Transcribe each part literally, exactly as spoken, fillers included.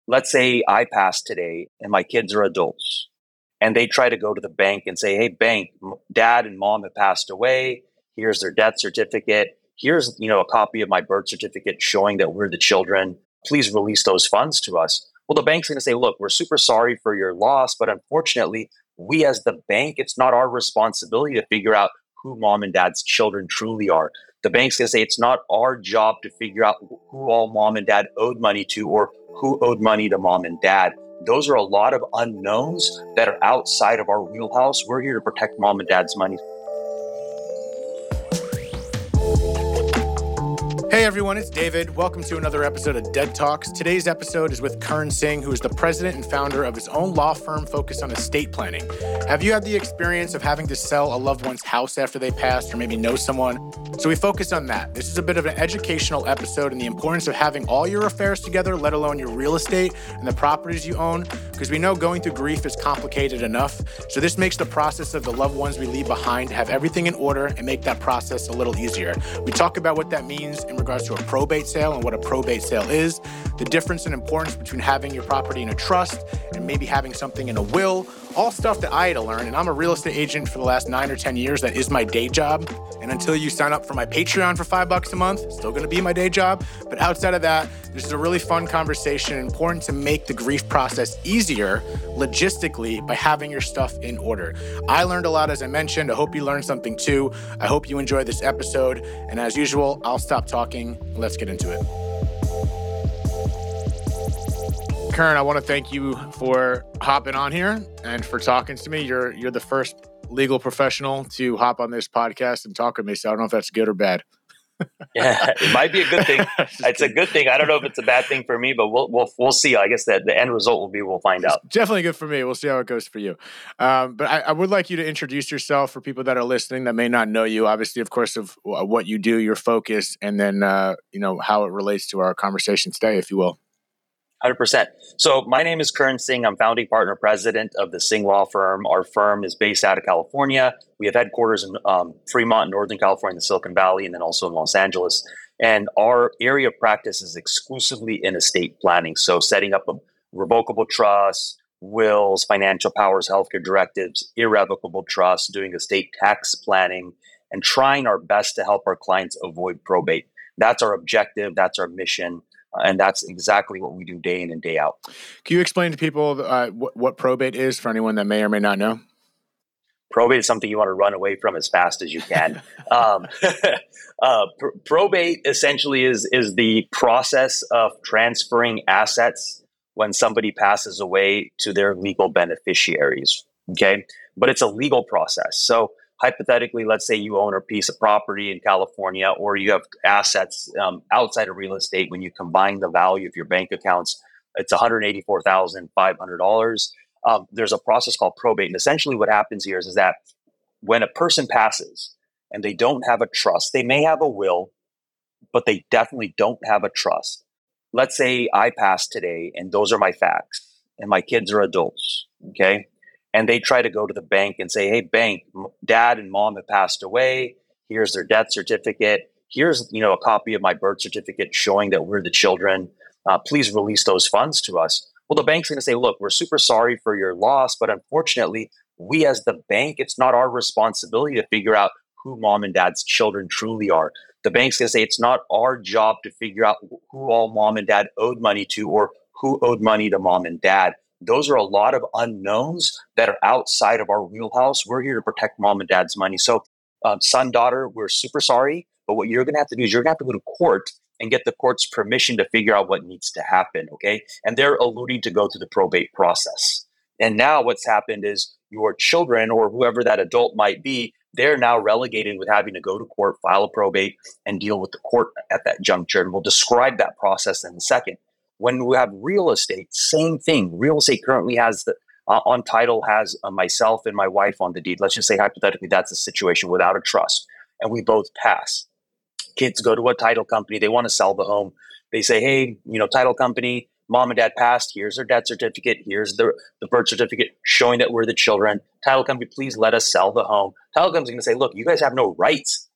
let's say I pass today and my kids are adults and they try to go to the bank and say, hey, bank, m- dad and mom have passed away. Here's their death certificate. Here's, you know, a copy of my birth certificate showing that we're the children. Please release those funds to us. Well, the bank's going to say, look, we're super sorry for your loss, but unfortunately, we as the bank, it's not our responsibility to figure out who mom and dad's children truly are. The bank's going to say it's not our job to figure out who all mom and dad owed money to or who owed money to mom and dad. Those are a lot of unknowns that are outside of our wheelhouse. We're here to protect mom and dad's money. Hey everyone, it's David. Welcome to another episode of Dead Talks. Today's episode is with Kern Singh, who is the president and founder of his own law firm focused on estate planning. Have you had the experience of having to sell a loved one's house after they passed or maybe know someone? So we focus on that. This is a bit of an educational episode and the importance of having all your affairs together, let alone your real estate and the properties you own, because we know going through grief is complicated enough. So this makes the process of the loved ones we leave behind have everything in order and make that process a little easier. We talk about what that means in regards to a probate sale and what a probate sale is, the difference and importance between having your property in a trust and maybe having something in a will, all stuff that I had to learn. And I'm a real estate agent for the last nine or ten years. That is my day job. And until you sign up for my Patreon for five bucks a month, it's still going to be my day job. But outside of that, this is a really fun conversation, important to make the grief process easier logistically by having your stuff in order. I learned a lot, as I mentioned. I hope you learned something too. I hope you enjoy this episode. And as usual, I'll stop talking. Let's get into it. Kern, I want to thank you for hopping on here and for talking to me. You're you're the first legal professional to hop on this podcast and talk with me, so I don't know if that's good or bad. Yeah, it might be a good thing. It's kidding. A good thing. I don't know if it's a bad thing for me, but we'll we'll we'll see. I guess that the end result will be we'll find It's out. Definitely good for me. We'll see how it goes for you. Um, but I, I would like you to introduce yourself for people that are listening that may not know you. Obviously, of course, of what you do, your focus, and then uh, you know how it relates to our conversation today, if you will. one hundred percent. So my name is Kern Singh. I'm founding partner president of the Singh Law Firm. Our firm is based out of California. We have headquarters in um, Fremont, Northern California, in the Silicon Valley, and then also in Los Angeles. And our area of practice is exclusively in estate planning. So setting up a revocable trust, wills, financial powers, healthcare directives, irrevocable trusts, doing estate tax planning, and trying our best to help our clients avoid probate. That's our objective. That's our mission. Uh, and that's exactly what we do day in and day out. Can you explain to people uh, what, what probate is for anyone that may or may not know? Probate is something you want to run away from as fast as you can. um, uh, pr- probate essentially is is the process of transferring assets when somebody passes away to their legal beneficiaries. Okay, but it's a legal process. So hypothetically, let's say you own a piece of property in California, or you have assets um, outside of real estate. When you combine the value of your bank accounts, it's one hundred eighty-four thousand five hundred dollars. Um, there's a process called probate. And essentially what happens here is, is that when a person passes and they don't have a trust, they may have a will, but they definitely don't have a trust. Let's say I pass today and those are my facts and my kids are adults, okay? And they try to go to the bank and say, hey, bank, dad and mom have passed away. Here's their death certificate. Here's, you know, a copy of my birth certificate showing that we're the children. Uh, please release those funds to us. Well, the bank's going to say, look, we're super sorry for your loss, but unfortunately, we as the bank, it's not our responsibility to figure out who mom and dad's children truly are. The bank's going to say it's not our job to figure out who all mom and dad owed money to or who owed money to mom and dad. Those are a lot of unknowns that are outside of our wheelhouse. We're here to protect mom and dad's money. So um, son, daughter, we're super sorry, but what you're going to have to do is you're going to have to go to court and get the court's permission to figure out what needs to happen, okay? And they're alluding to go through the probate process. And now what's happened is your children or whoever that adult might be, they're now relegated with having to go to court, file a probate, and deal with the court at that juncture. And we'll describe that process in a second. When we have real estate, same thing. Real estate currently has the uh, on title has uh, myself and my wife on the deed. Let's just say hypothetically that's a situation without a trust, and we both pass. Kids go to a title company. They want to sell the home. They say, hey, you know, title company, mom and dad passed. Here's their death certificate. Here's the, the birth certificate showing that we're the children. Title company, please let us sell the home. Title company's going to say, look, you guys have no rights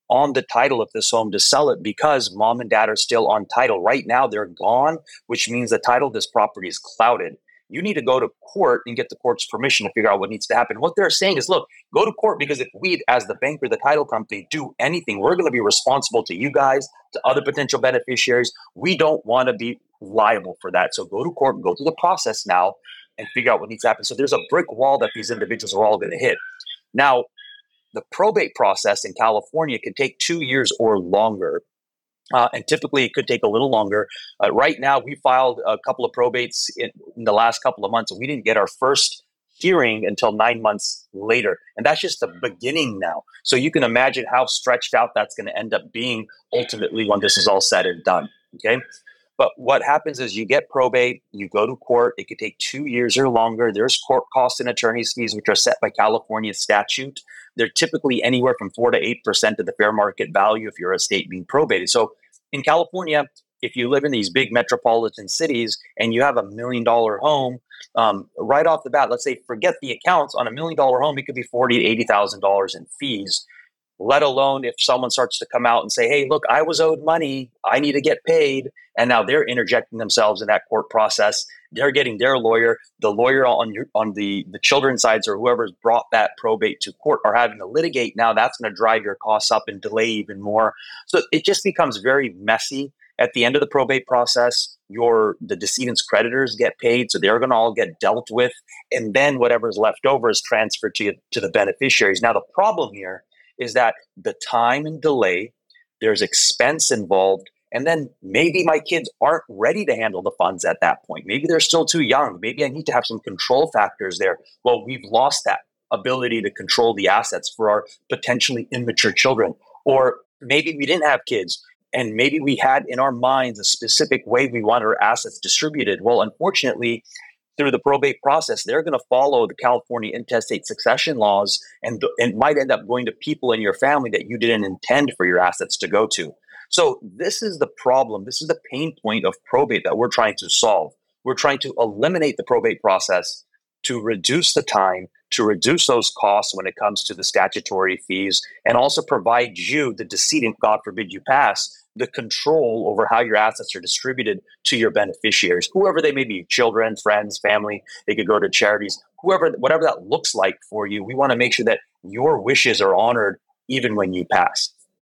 on the title of this home to sell it because mom and dad are still on title. Right now, they're gone, which means the title of this property is clouded. You need to go to court and get the court's permission to figure out what needs to happen. What they're saying is, look, go to court because if we, as the banker, the title company, do anything, we're going to be responsible to you guys, to other potential beneficiaries. We don't want to be liable for that. So go to court, go through the process now and figure out what needs to happen. So there's a brick wall that these individuals are all going to hit. Now, the probate process in California can take two years or longer. Uh, and typically it could take a little longer. Uh, right now, we filed a couple of probates in, in the last couple of months, and we didn't get our first hearing until nine months later. And that's just the beginning now. So you can imagine how stretched out that's going to end up being ultimately when this is all said and done. Okay. But what happens is you get probate, you go to court. It could take two years or longer. There's court costs and attorney's fees, which are set by California statute. They're typically anywhere from four to eight percent of the fair market value if your estate being probated. So in California, if you live in these big metropolitan cities and you have a million dollar home, um, right off the bat, let's say forget the accounts on a million dollar home, it could be forty to eighty thousand dollars in fees. Let alone if someone starts to come out and say, hey, look, I was owed money, I need to get paid. And now they're interjecting themselves in that court process. They're getting their lawyer, the lawyer on your, on the, the children's sides or whoever's brought that probate to court are having to litigate. Now that's going to drive your costs up and delay even more. So it just becomes very messy. At the end of the probate process, your the decedent's creditors get paid, so they're going to all get dealt with. And then whatever's left over is transferred to, to the beneficiaries. Now the problem here is that the time and delay, there's expense involved, and then maybe my kids aren't ready to handle the funds at that point. Maybe they're still too young. Maybe I need to have some control factors there. Well, we've lost that ability to control the assets for our potentially immature children. Or maybe we didn't have kids, and maybe we had in our minds a specific way we want our assets distributed. Well, unfortunately, through the probate process, they're going to follow the California intestate succession laws and, and might end up going to people in your family that you didn't intend for your assets to go to. So this is the problem. This is the pain point of probate that we're trying to solve. We're trying to eliminate the probate process to reduce the time, to reduce those costs when it comes to the statutory fees, and also provide you, the decedent, God forbid you pass, the control over how your assets are distributed to your beneficiaries, whoever they may be, children, friends, family. They could go to charities, whoever, whatever that looks like for you. We want to make sure that your wishes are honored even when you pass.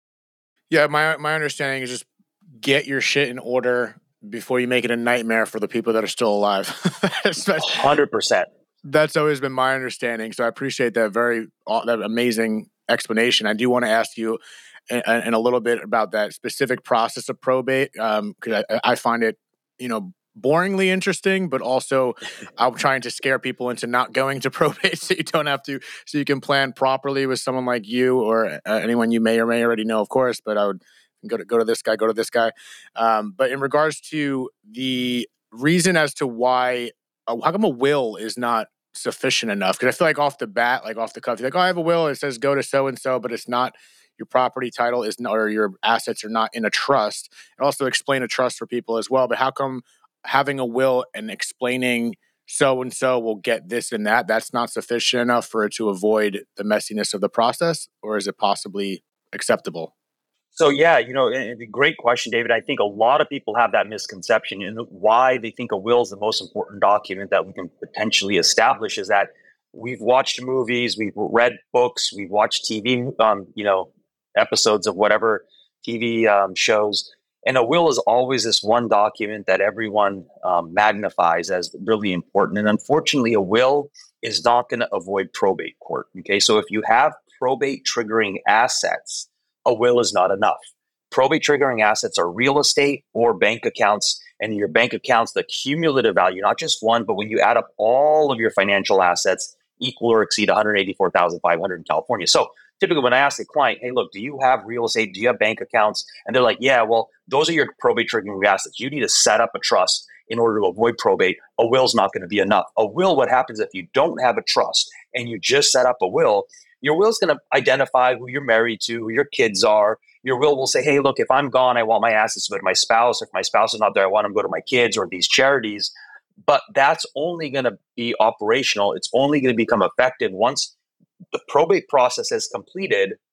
Yeah, my my understanding is just get your shit in order before you make it a nightmare for the people that are still alive. one hundred percent. That's always been my understanding. So I appreciate that very that amazing explanation. I do want to ask you in, in a little bit about that specific process of probate, because um, I, I find it, you know, boringly interesting, but also I'm trying to scare people into not going to probate so you don't have to, so you can plan properly with someone like you or uh, anyone you may or may already know, of course. But I would go to go to this guy, go to this guy. Um, but in regards to the reason as to why, uh, how come a will is not sufficient enough? Because I feel like off the bat, like off the cuff, you're like, oh, I have a will. It says go to so and so, but it's not. Your property title is not, or your assets are not in a trust. And also explain a trust for people as well. But how come having a will and explaining so and so will get this and that, that's not sufficient enough for it to avoid the messiness of the process, or is it possibly acceptable? So yeah, you know, a great question, David. I think a lot of people have that misconception, and why they think a will is the most important document that we can potentially establish is that we've watched movies, we've read books, we've watched T V, um, you know, episodes of whatever T V um, shows, and a will is always this one document that everyone um, magnifies as really important. And unfortunately, a will is not going to avoid probate court. Okay, so if you have probate triggering assets, a will is not enough. Probate triggering assets are real estate or bank accounts, and your bank accounts, the cumulative value, not just one, but when you add up all of your financial assets, equal or exceed one hundred eighty-four thousand five hundred in California. So typically when I ask a client, hey, look, do you have real estate? Do you have bank accounts? And they're like, yeah, well, those are your probate triggering assets. You need to set up a trust in order to avoid probate. A will's not going to be enough. A will, what happens if you don't have a trust and you just set up a will, your will's going to identify who you're married to, who your kids are. Your will will say, hey, look, if I'm gone, I want my assets to go to my spouse. If my spouse is not there, I want them to go to my kids or these charities. But that's only going to be operational. It's only going to become effective once the probate process is completed.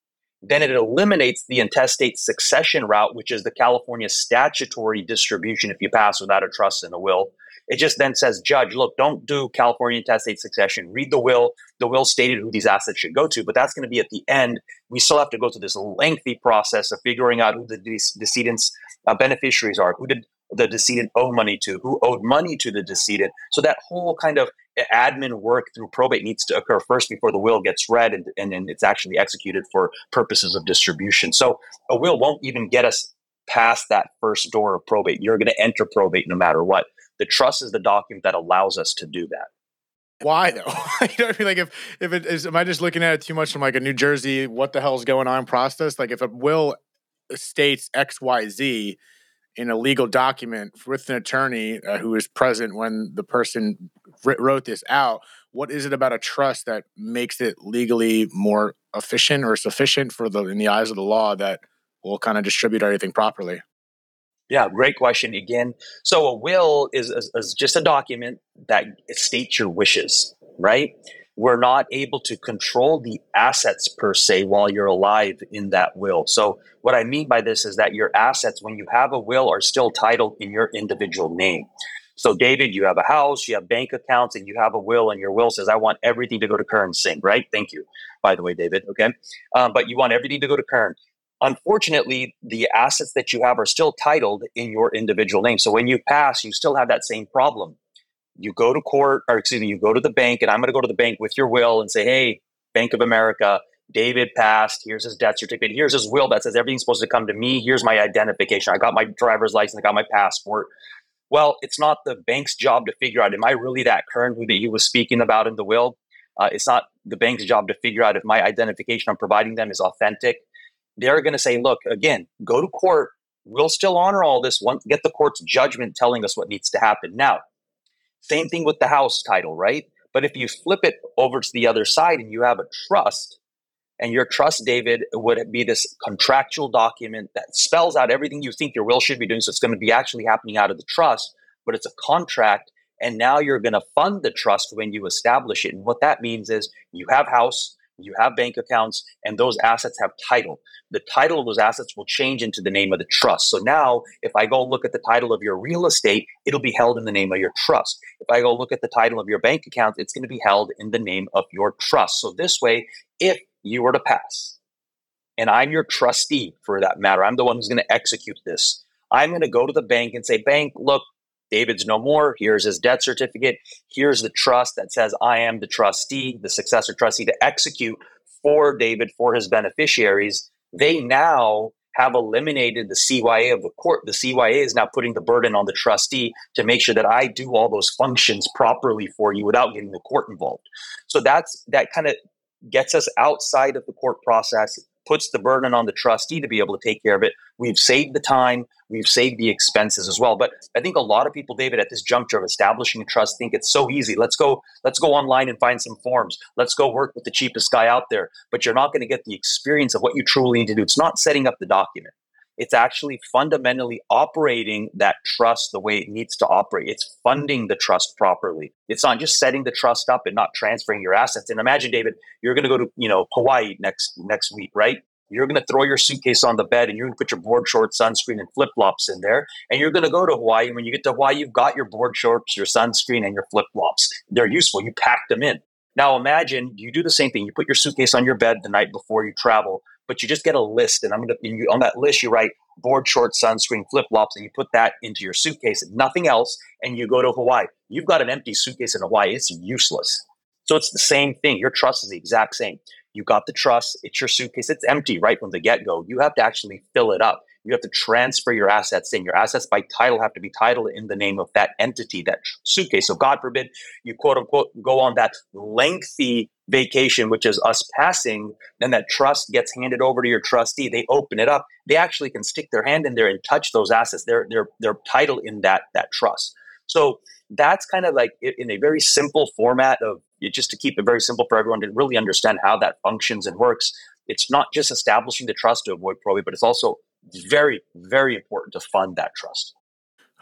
Then it eliminates the intestate succession route, which is the California statutory distribution if you pass without a trust and a will. It just then says, judge, look, don't do California intestate succession. Read the will. The will stated who these assets should go to, but that's going to be at the end. We still have to go through this lengthy process of figuring out who the decedent's uh, beneficiaries are, who did the decedent owe money to, who owed money to the decedent. So that whole kind of admin work through probate needs to occur first before the will gets read and, and then it's actually executed for purposes of distribution. So a will won't even get us past that first door of probate. You're going to enter probate no matter what. The trust is the document that allows us to do that. Why though? You know, I mean, like if if it is, am I just looking at it too much from like a New Jersey, what the hell's going on process? Like if a will states X Y Z in a legal document with an attorney uh, who is present when the person wr- wrote this out, what is it about a trust that makes it legally more efficient or sufficient for the in the eyes of the law that will kind of distribute everything properly? Yeah, great question again. So a will is, is, is just a document that states your wishes, right? We're not able to control the assets per se while you're alive in that will. So what I mean by this is that your assets, when you have a will, are still titled in your individual name. So David, you have a house, you have bank accounts, and you have a will, and your will says, I want everything to go to Kern Singh, right? Thank you, by the way, David, okay? Um, but you want everything to go to Kern. Unfortunately, the assets that you have are still titled in your individual name. So when you pass, you still have that same problem. You go to court, or excuse me, you go to the bank, and I'm going to go to the bank with your will and say, hey, Bank of America, David passed. Here's his death certificate. Here's his will that says everything's supposed to come to me. Here's my identification. I got my driver's license. I got my passport. Well, it's not the bank's job to figure out, am I really that Kern who that he was speaking about in the will? Uh, it's not the bank's job to figure out if my identification I'm providing them is authentic. They're going to say, look, again, go to court. We'll still honor all this. One, get the court's judgment telling us what needs to happen. Now, same thing with the house title, right? But if you flip it over to the other side and you have a trust, and your trust, David, would be this contractual document that spells out everything you think your will should be doing. So it's going to be actually happening out of the trust, but it's a contract. And now you're going to fund the trust when you establish it. And what that means is you have house, you have bank accounts, and those assets have title. The title of those assets will change into the name of the trust. So now if I go look at the title of your real estate, it'll be held in the name of your trust. If I go look at the title of your bank account, it's going to be held in the name of your trust. So this way, if you were to pass, and I'm your trustee for that matter, I'm the one who's going to execute this. I'm going to go to the bank and say, bank, look, David's no more. Here's his death certificate. Here's the trust that says I am the trustee, the successor trustee to execute for David, for his beneficiaries. They now have eliminated the C Y A of the court. The C Y A is now putting the burden on the trustee to make sure that I do all those functions properly for you without getting the court involved. So that's that kind of gets us outside of the court process, puts the burden on the trustee to be able to take care of it. We've saved the time. We've saved the expenses as well. But I think a lot of people, David, at this juncture of establishing a trust think it's so easy. Let's go, let's go online and find some forms. Let's go work with the cheapest guy out there. But you're not going to get the experience of what you truly need to do. It's not setting up the document. It's actually fundamentally operating that trust the way it needs to operate. It's funding the trust properly. It's not just setting the trust up and not transferring your assets. And imagine, David, you're going to go to, you know, Hawaii next next week, right? You're going to throw your suitcase on the bed and you're going to put your board shorts, sunscreen, and flip-flops in there. And you're going to go to Hawaii. And when you get to Hawaii, you've got your board shorts, your sunscreen, and your flip-flops. They're useful. You packed them in. Now imagine you do the same thing. You put your suitcase on your bed the night before you travel, but you just get a list. And I'm going to, you, on that list, you write board shorts, sunscreen, flip-flops, and you put that into your suitcase and nothing else. And you go to Hawaii. You've got an empty suitcase in Hawaii. It's useless. So it's the same thing. Your trust is the exact same. You got the trust. It's your suitcase. It's empty right from the get-go. You have to actually fill it up. You have to transfer your assets in. Your assets by title have to be titled in the name of that entity, that suitcase. So God forbid you quote unquote go on that lengthy vacation, which is us passing, then that trust gets handed over to your trustee. They open it up. They actually can stick their hand in there and touch those assets. They're, they're, they're titled in that, that trust. So that's kind of like in a very simple format of just to keep it very simple for everyone to really understand how that functions and works. It's not just establishing the trust to avoid probate, but it's also very, very important to fund that trust.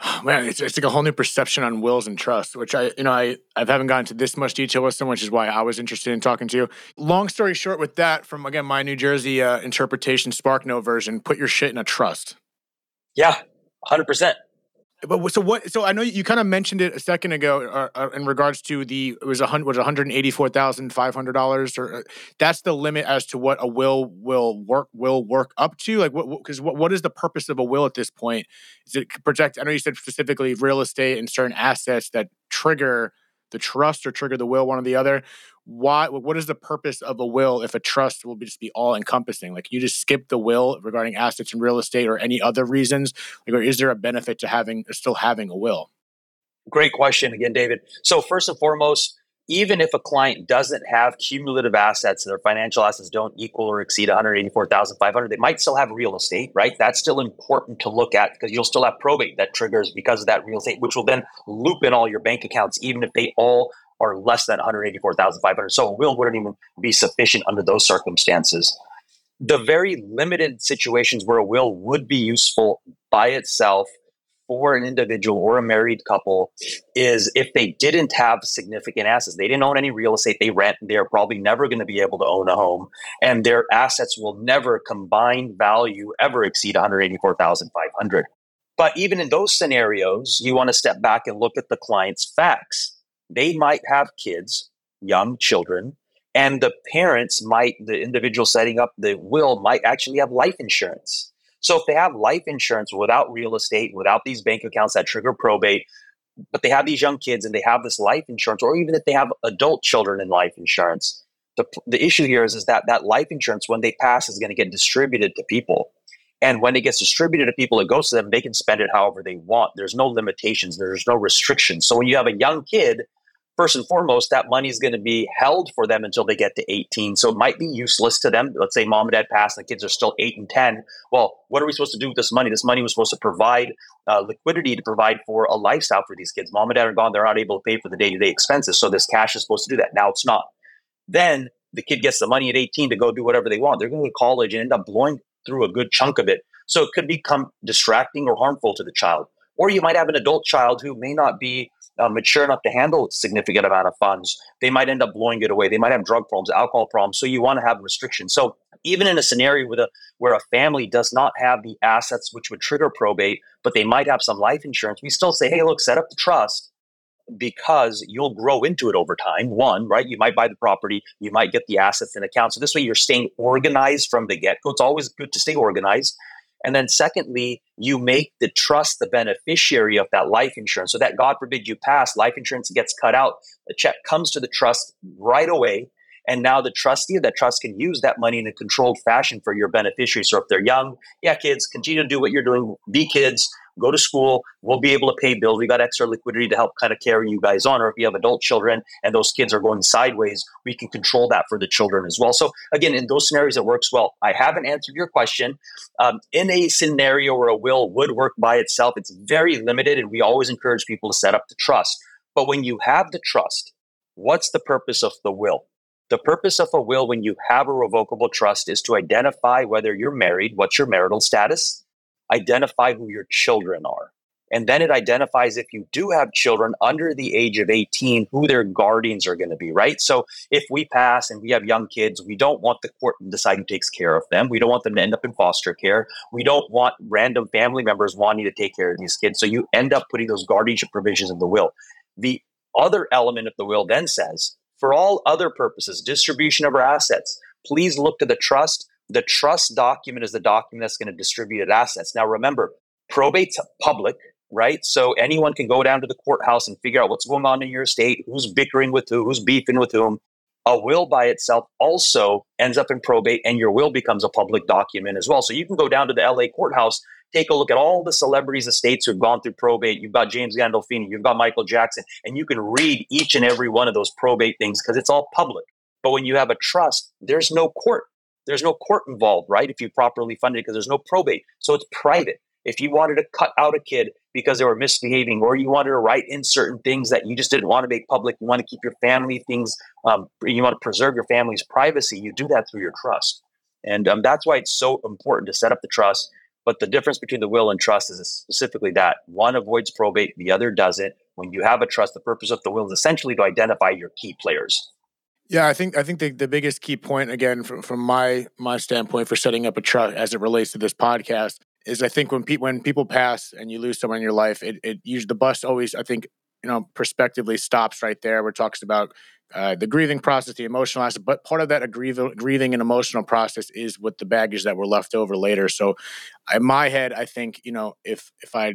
Man, it's, it's like a whole new perception on wills and trust, which I, you know, I, I haven't gotten into this much detail with them, which is why I was interested in talking to you. Long story short with that, from, again, my New Jersey uh, interpretation, SparkNote version, put your shit in a trust. Yeah, one hundred percent. But so what? So I know you kind of mentioned it a second ago uh, uh, in regards to the it was a hundred was one hundred eighty four thousand five hundred dollars, or uh, that's the limit as to what a will will work will work up to. Like what? Because what, what is the purpose of a will at this point? Is it protect? I know you said specifically real estate and certain assets that trigger the trust or trigger the will, one or the other. Why? What is the purpose of a will if a trust will be just be all encompassing? Like you just skip the will regarding assets and real estate or any other reasons? Like, or is there a benefit to having still having a will? Great question again, David. So first and foremost, even if a client doesn't have cumulative assets, their financial assets don't equal or exceed one hundred eighty-four thousand five hundred, they might still have real estate, right? That's still important to look at because you'll still have probate that triggers because of that real estate, which will then loop in all your bank accounts, even if they all are less than one hundred eighty-four thousand five hundred. So a will wouldn't even be sufficient under those circumstances. The very limited situations where a will would be useful by itself for an individual or a married couple is if they didn't have significant assets. They didn't own any real estate, they rent, they're probably never going to be able to own a home, and their assets will never combined value ever exceed one hundred eighty-four thousand five hundred. But even in those scenarios, you want to step back and look at the client's facts. They might have kids, young children, and the parents might, the individual setting up the will might actually have life insurance. So if they have life insurance without real estate, without these bank accounts that trigger probate, but they have these young kids and they have this life insurance, or even if they have adult children in life insurance, the, the issue here is, is that that life insurance, when they pass, is going to get distributed to people. And when it gets distributed to people, it goes to them, they can spend it however they want. There's no limitations, there's no restrictions. So when you have a young kid, first and foremost, that money is going to be held for them until they get to eighteen. So it might be useless to them. Let's say mom and dad pass and the kids are still eight and ten. Well, what are we supposed to do with this money? This money was supposed to provide uh, liquidity to provide for a lifestyle for these kids. Mom and dad are gone. They're not able to pay for the day-to-day expenses. So this cash is supposed to do that. Now it's not. Then the kid gets the money at eighteen to go do whatever they want. They're going to go to college and end up blowing through a good chunk of it. So it could become distracting or harmful to the child. Or you might have an adult child who may not be uh, mature enough to handle a significant amount of funds. They might end up blowing it away. They might have drug problems, alcohol problems. So you want to have restrictions. So even in a scenario with a, where a family does not have the assets which would trigger probate, but they might have some life insurance, we still say, hey, look, set up the trust because you'll grow into it over time. One, right? You might buy the property. You might get the assets in account. So this way you're staying organized from the get-go. It's always good to stay organized. And then secondly, you make the trust the beneficiary of that life insurance so that God forbid you pass, life insurance gets cut out, the check comes to the trust right away. And now the trustee of that trust can use that money in a controlled fashion for your beneficiary. So if they're young, yeah, kids, continue to do what you're doing. Be kids, go to school. We'll be able to pay bills. We got extra liquidity to help kind of carry you guys on. Or if you have adult children and those kids are going sideways, we can control that for the children as well. So again, in those scenarios, it works well. I haven't answered your question. Um, in a scenario where a will would work by itself, it's very limited, and we always encourage people to set up the trust. But when you have the trust, what's the purpose of the will? The purpose of a will when you have a revocable trust is to identify whether you're married, what's your marital status, identify who your children are. And then it identifies if you do have children under the age of eighteen, who their guardians are going to be, right? So if we pass and we have young kids, we don't want the court to decide who takes care of them. We don't want them to end up in foster care. We don't want random family members wanting to take care of these kids. So you end up putting those guardianship provisions in the will. The other element of the will then says, for all other purposes, distribution of our assets, please look to the trust. The trust document is the document that's going to distribute assets. Now, remember, probate's public, right? So anyone can go down to the courthouse and figure out what's going on in your estate, who's bickering with who, who's beefing with whom. A will by itself also ends up in probate, and your will becomes a public document as well. So you can go down to the L A courthouse, take a look at all the celebrities' estates who've gone through probate. You've got James Gandolfini, you've got Michael Jackson, and you can read each and every one of those probate things because it's all public. But when you have a trust, there's no court. There's no court involved, right? If you properly fund it, because there's no probate. So it's private. If you wanted to cut out a kid because they were misbehaving, or you wanted to write in certain things that you just didn't want to make public, you want to keep your family things, um, you want to preserve your family's privacy, you do that through your trust. And um, that's why it's so important to set up the trust, But the difference between the will and trust is specifically that one avoids probate, the other doesn't. When you have a trust, the purpose of the will is essentially to identify your key players. Yeah, I think I think the, the biggest key point, again, from, from my my standpoint for setting up a trust as it relates to this podcast, is I think when people when people pass and you lose someone in your life, it it usually the bus always, I think, you know, prospectively stops right there, where it talks about uh, the grieving process, the emotional aspect. But part of that grieving, grieving and emotional process is with the baggage that were left over later. So, in my head, I think, you know, if if I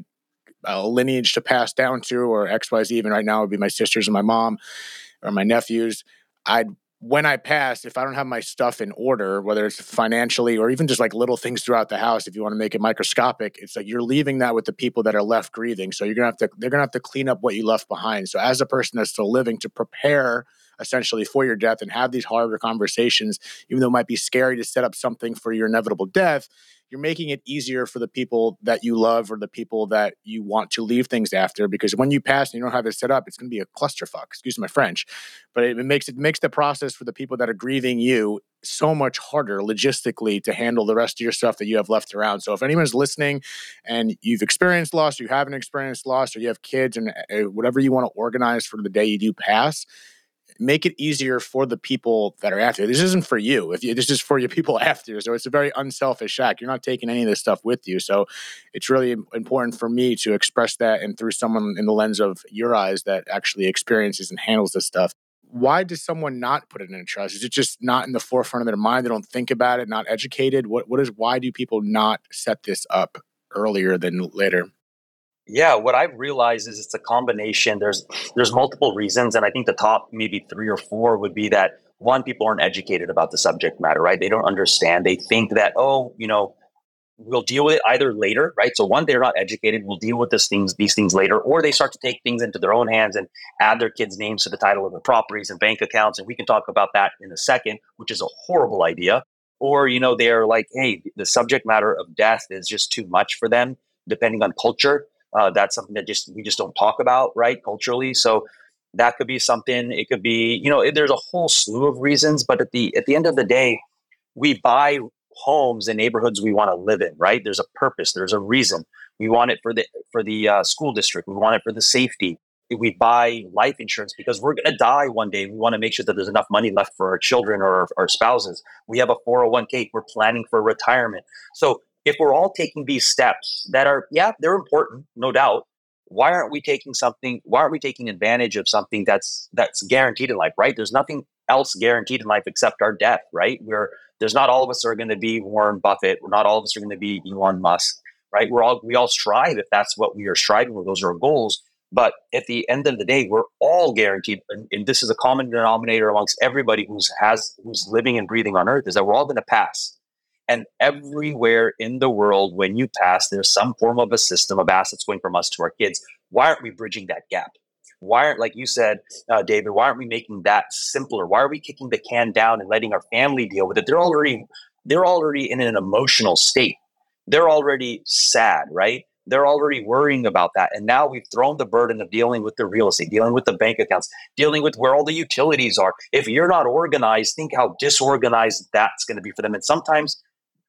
a lineage to pass down to, or X Y Z, even right now would be my sisters and my mom or my nephews, I'd when I pass, if I don't have my stuff in order, whether it's financially or even just like little things throughout the house, if you want to make it microscopic, it's like you're leaving that with the people that are left grieving. So you're gonna have to, they're gonna have to clean up what you left behind. So as a person that's still living, to prepare essentially for your death and have these harder conversations, even though it might be scary to set up something for your inevitable death, you're making it easier for the people that you love or the people that you want to leave things after. Because when you pass and you don't have it set up, it's going to be a clusterfuck. Excuse my French, but it, it makes it makes the process for the people that are grieving you so much harder logistically to handle the rest of your stuff that you have left around. So if anyone's listening and you've experienced loss, you haven't experienced loss, or you have kids, and uh, whatever you want to organize for the day you do pass, make it easier for the people that are after you. This isn't for you. If you, this is for your people after you. So it's a very unselfish act. You're not taking any of this stuff with you. So it's really important for me to express that, and through someone in the lens of your eyes that actually experiences and handles this stuff. Why does someone not put it in a trust? Is it just not in the forefront of their mind? They don't think about it, not educated? What What is, why do people not set this up earlier than later? Yeah, what I've realized is it's a combination. There's there's multiple reasons, and I think the top maybe three or four would be that one, people aren't educated about the subject matter, right? They don't understand. They think that, oh, you know, we'll deal with it either later, right? So one, they're not educated. We'll deal with this things, these things later, or they start to take things into their own hands and add their kids' names to the title of the properties and bank accounts, and we can talk about that in a second, which is a horrible idea. Or, you know, they're like, hey, the subject matter of death is just too much for them, depending on culture. Uh, that's something that just we just don't talk about, right, culturally. So that could be something. It could be, you know, it, there's a whole slew of reasons. But at the at the end of the day, we buy homes in neighborhoods we want to live in, right? There's a purpose. There's a reason. We want it for the for the uh, school district. We want it for the safety. We buy life insurance because we're going to die one day. We want to make sure that there's enough money left for our children or our, our spouses. We have a four oh one k. We're planning for retirement. So if we're all taking these steps that are, yeah, they're important, no doubt. Why aren't we taking something? Why aren't we taking advantage of something that's that's guaranteed in life, right? There's nothing else guaranteed in life except our death, right? We're there's not all of us are going to be Warren Buffett. We're not all of us are going to be Elon Musk, right? We're all we all strive if that's what we are striving for. Those are our goals. But at the end of the day, we're all guaranteed, and, and this is a common denominator amongst everybody who's has who's living and breathing on Earth, is that we're all going to pass. And everywhere in the world, when you pass, there's some form of a system of assets going from us to our kids. Why aren't we bridging that gap? Why aren't, like you said, uh, David, why aren't we making that simpler? Why are we kicking the can down and letting our family deal with it? They're already, they're already in an emotional state. They're already sad, right? They're already worrying about that. And now we've thrown the burden of dealing with the real estate, dealing with the bank accounts, dealing with where all the utilities are. If you're not organized, think how disorganized that's going to be for them. And sometimes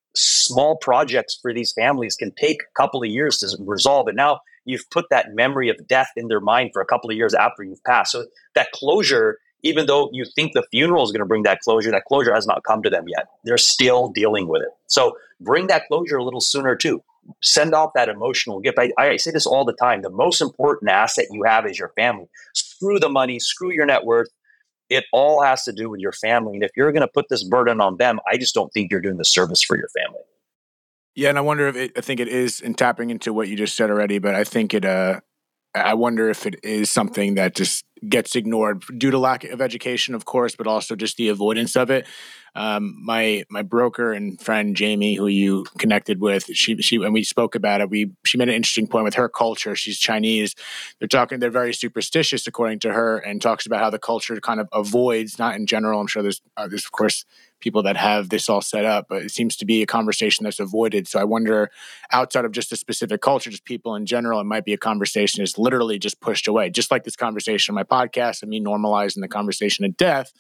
small projects for these families can take a couple of years to resolve. And now you've put that memory of death in their mind for a couple of years after you've passed. So that closure, even though you think the funeral is going to bring that closure, that closure has not come to them yet. They're still dealing with it. So bring that closure a little sooner too. Send off that emotional gift. I, I say this all the time. The most important asset you have is your family. Screw the money, screw your net worth. It all has to do with your family. And if you're going to put this burden on them, I just don't think you're doing the service for your family. Yeah, and I wonder if it, I think it is, in tapping into what you just said already, but I think it, uh, I wonder if it is something that just gets ignored due to lack of education, of course, but also just the avoidance of it. Um, my my broker and friend Jamie, who you connected with, she she when we spoke about it, we she made an interesting point with her culture. She's Chinese. They're talking. They're very superstitious, according to her, and talks about how the culture kind of avoids. Not in general. I'm sure there's uh, there's of course people that have this all set up, but it seems to be a conversation that's avoided. So I wonder, outside of just a specific culture, just people in general, it might be a conversation that's literally just pushed away. Just like this conversation on my podcast and me normalizing the conversation of death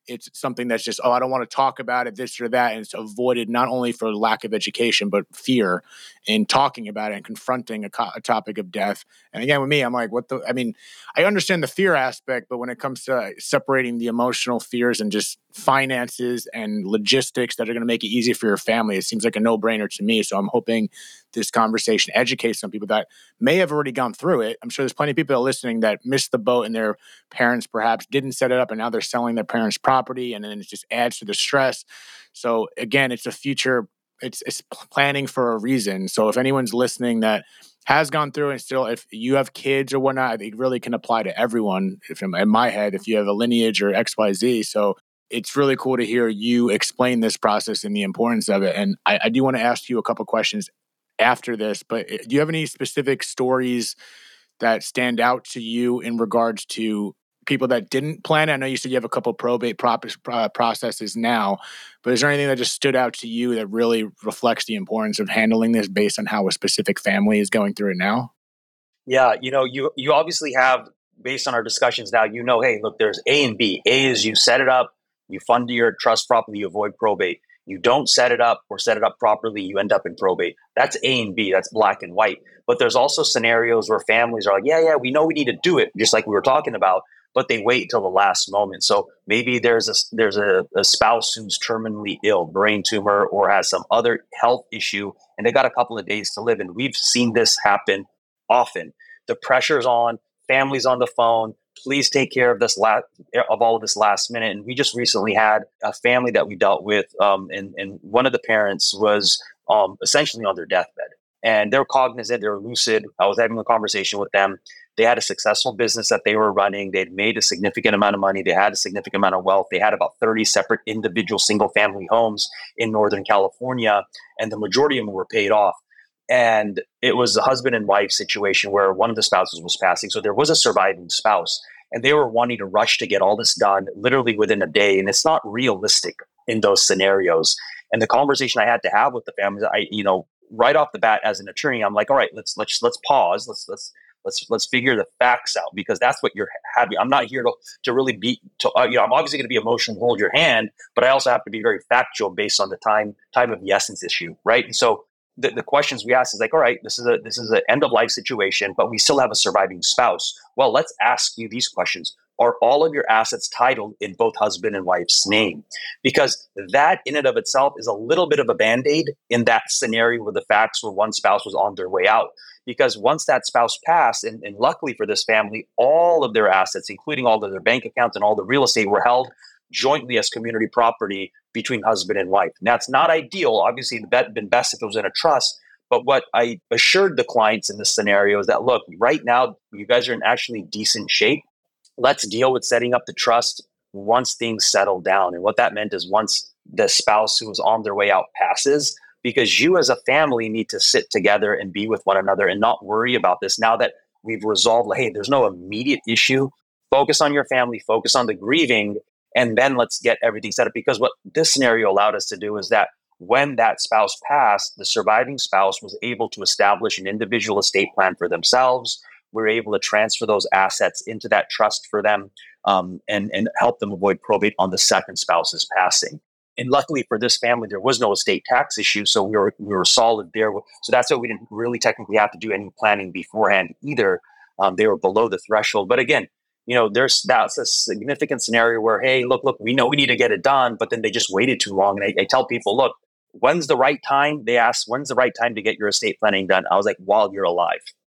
it's something that's just, oh, I don't want to talk about it, this or that. And it's avoided not only for lack of education, but fear in talking about it and confronting a, co- a topic of death. And again, with me, I'm like, what the, I mean, I understand the fear aspect, but when it comes to separating the emotional fears and just finances and logistics that are going to make it easy for your family, it seems like a no-brainer to me. So I'm hoping this conversation educates some people that may have already gone through it. I'm sure there's plenty of people that are listening that missed the boat and their parents perhaps didn't set it up and now they're selling their parents' property, and then it just adds to the stress. So again, it's a future, it's, it's planning for a reason. So if anyone's listening that has gone through and still, if you have kids or whatnot, it really can apply to everyone. If in my head, if you have a lineage or X Y Z. So it's really cool to hear you explain this process and the importance of it. And I, I do want to ask you a couple questions after this, but do you have any specific stories that stand out to you in regards to people that didn't plan it? I know you said you have a couple probate prop- uh, processes now, but is there anything that just stood out to you that really reflects the importance of handling this based on how a specific family is going through it now? Yeah, you know, you you obviously have, based on our discussions now, you know, hey, look, there's A and B. A is you set it up, you fund your trust properly, you avoid probate. You don't set it up or set it up properly, you end up in probate. That's A and B. That's black and white. But there's also scenarios where families are like, yeah, yeah, we know we need to do it, just like we were talking about, but they wait till the last moment. So maybe there's a there's a, a spouse who's terminally ill, brain tumor, or has some other health issue, and they got a couple of days to live. And we've seen this happen often. The pressure's on, families on the phone. Please take care of this last of all of this last minute. And we just recently had a family that we dealt with, um, and and one of the parents was um, essentially on their deathbed, and they're cognizant, they're lucid. I was having a conversation with them. They had a successful business that they were running. They'd made a significant amount of money. They had a significant amount of wealth. They had about thirty separate individual single family homes in Northern California, and the majority of them were paid off. And it was a husband and wife situation where one of the spouses was passing. So there was a surviving spouse, and they were wanting to rush to get all this done literally within a day. And it's not realistic in those scenarios. And the conversation I had to have with the families, I, you know, right off the bat as an attorney, I'm like, all right, let's, let's, let's pause. Let's, let's, let's, let's figure the facts out, because that's what you're having. I'm not here to, to really be, to, uh, you know, I'm obviously going to be emotional, hold your hand, but I also have to be very factual based on the time, time of the essence issue. Right. And so The, the questions we ask is like, all right, this is a this is an end of life situation, but we still have a surviving spouse. Well, let's ask you these questions. Are all of your assets titled in both husband and wife's name? Because that in and of itself is a little bit of a Band-Aid in that scenario where the facts where one spouse was on their way out. Because once that spouse passed, and, and luckily for this family, all of their assets, including all of their bank accounts and all the real estate, were held jointly as community property between husband and wife. And that's not ideal. Obviously, it would have been best if it was in a trust. But what I assured the clients in this scenario is that, look, right now, you guys are in actually decent shape. Let's deal with setting up the trust once things settle down. And what that meant is once the spouse who was on their way out passes, because you as a family need to sit together and be with one another and not worry about this. Now that we've resolved, hey, there's no immediate issue, focus on your family, focus on the grieving, and then let's get everything set up. Because what this scenario allowed us to do is that when that spouse passed, the surviving spouse was able to establish an individual estate plan for themselves. We were able to transfer those assets into that trust for them, um, and, and help them avoid probate on the second spouse's passing. And luckily for this family, there was no estate tax issue, so we were we were solid there. So that's why we didn't really technically have to do any planning beforehand either. Um, they were below the threshold. But again, you know, there's that's a significant scenario where, hey, look, look, we know we need to get it done, but then they just waited too long. And I, I tell people, look, when's the right time? They ask, when's the right time to get your estate planning done? I was like, while you're alive.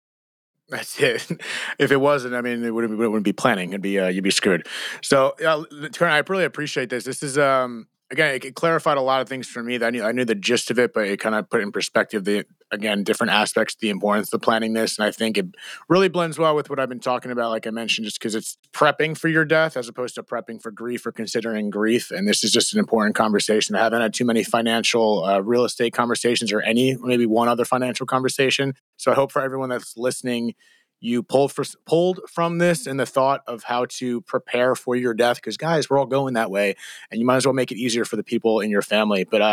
That's it. If it wasn't, I mean, it wouldn't, it wouldn't be planning. It'd be uh, you'd be screwed. So, uh, Kern, I really appreciate this. This is um again, it, it clarified a lot of things for me. That I knew I knew the gist of it, but it kind of put in perspective the again different aspects, the importance of planning this, and I think it really blends well with what I've been talking about. Like I mentioned, just because it's prepping for your death as opposed to prepping for grief or considering grief. And this is just an important conversation. I haven't had too many financial uh, real estate conversations, or any, maybe one other financial conversation. So I hope for everyone that's listening, you pulled for, pulled from this in the thought of how to prepare for your death. Because guys, we're all going that way, and you might as well make it easier for the people in your family. But uh,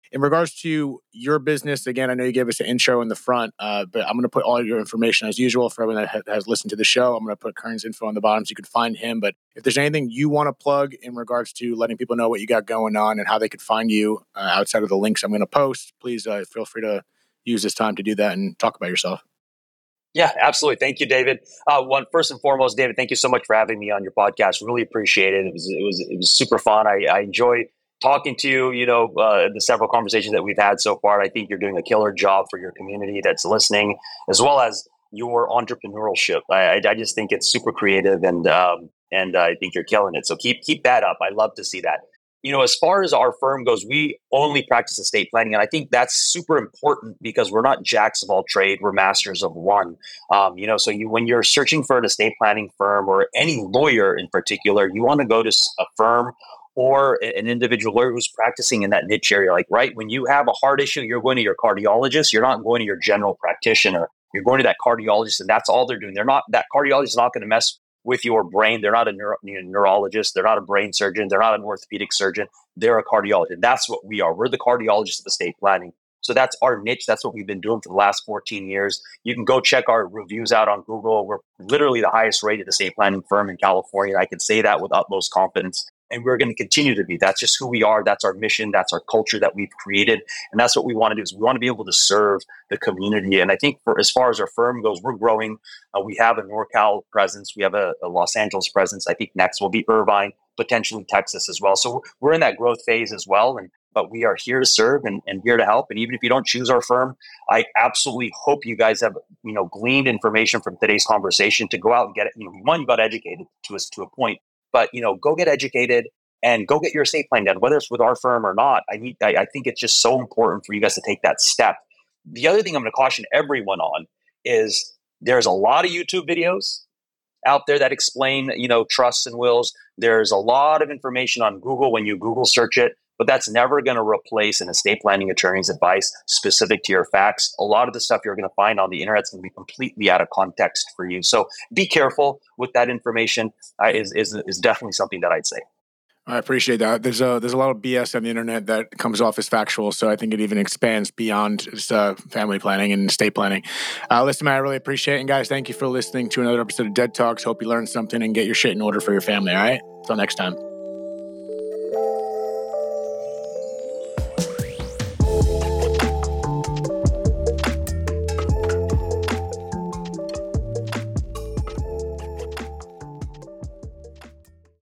In regards to your business, again, I know you gave us an intro in the front, uh, but I'm going to put all your information as usual for everyone that ha- has listened to the show. I'm going to put Kern's info on the bottom so you can find him. But if there's anything you want to plug in regards to letting people know what you got going on and how they could find you uh, outside of the links I'm going to post, please uh, feel free to use this time to do that and talk about yourself. Yeah, absolutely. Thank you, David. Uh, one first and foremost, David, thank you so much for having me on your podcast. Really appreciate it. It was it was it was super fun. I, I enjoy talking to you, you know, uh, the several conversations that we've had so far. I think you're doing a killer job for your community that's listening, as well as your entrepreneurship. I, I just think it's super creative, and um, and I think you're killing it. So keep keep that up. I love to see that. You know, as far as our firm goes, we only practice estate planning, and I think that's super important because we're not jacks of all trade; we're masters of one. Um, you know, so you when you're searching for an estate planning firm or any lawyer in particular, you want to go to a firm or an individual lawyer who's practicing in that niche area. Like, right, when you have a heart issue, you're going to your cardiologist. You're not going to your general practitioner. You're going to that cardiologist, and that's all they're doing. They're not that cardiologist is not going to mess with your brain. They're not a neuro, you know, neurologist. They're not a brain surgeon. They're not an orthopedic surgeon. They're a cardiologist. That's what we are. We're the cardiologists of estate planning. So that's our niche. That's what we've been doing for the last fourteen years. You can go check our reviews out on Google. We're literally the highest rated estate planning firm in California. I can say that with utmost confidence. And we're going to continue to be. That's just who we are. That's our mission. That's our culture that we've created. And that's what we want to do is we want to be able to serve the community. And I think for as far as our firm goes, we're growing. Uh, we have a NorCal presence. We have a, a Los Angeles presence. I think next will be Irvine, potentially Texas as well. So we're in that growth phase as well. And but we are here to serve and, and here to help. And even if you don't choose our firm, I absolutely hope you guys have, you know, gleaned information from today's conversation to go out and get it. You know, one, you got educated to us to a point. But, you know, go get educated and go get your estate plan done, whether it's with our firm or not. I need, I, I think it's just so important for you guys to take that step. The other thing I'm going to caution everyone on is there's a lot of YouTube videos out there that explain, you know, trusts and wills. There's a lot of information on Google when you Google search it, but that's never going to replace an estate planning attorney's advice specific to your facts. A lot of the stuff you're going to find on the internet is going to be completely out of context for you. So be careful with that information. Uh, is, is is definitely something that I'd say. I appreciate that. There's a there's a lot of B S on the internet that comes off as factual, so I think it even expands beyond just uh, family planning and estate planning. Uh, listen, man, I really appreciate it. And guys, thank you for listening to another episode of Dead Talks. Hope you learned something and get your shit in order for your family, all right? Until next time.